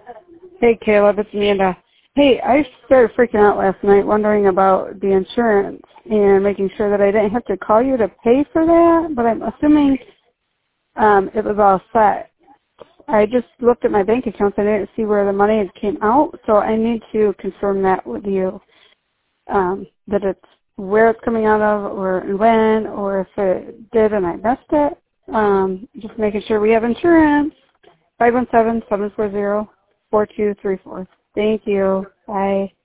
Hey, Caleb, it's Amanda. Hey, I started freaking out last night wondering about the insurance and making sure that I didn't have to call you to pay for that, but I'm assuming it was all set. I just looked at my bank accounts and I didn't see where the money came out, so I need to confirm that with you, that it's where it's coming out of or when, or if it did and I missed it. Just making sure we have insurance. 517-740-4234. Thank you. Bye.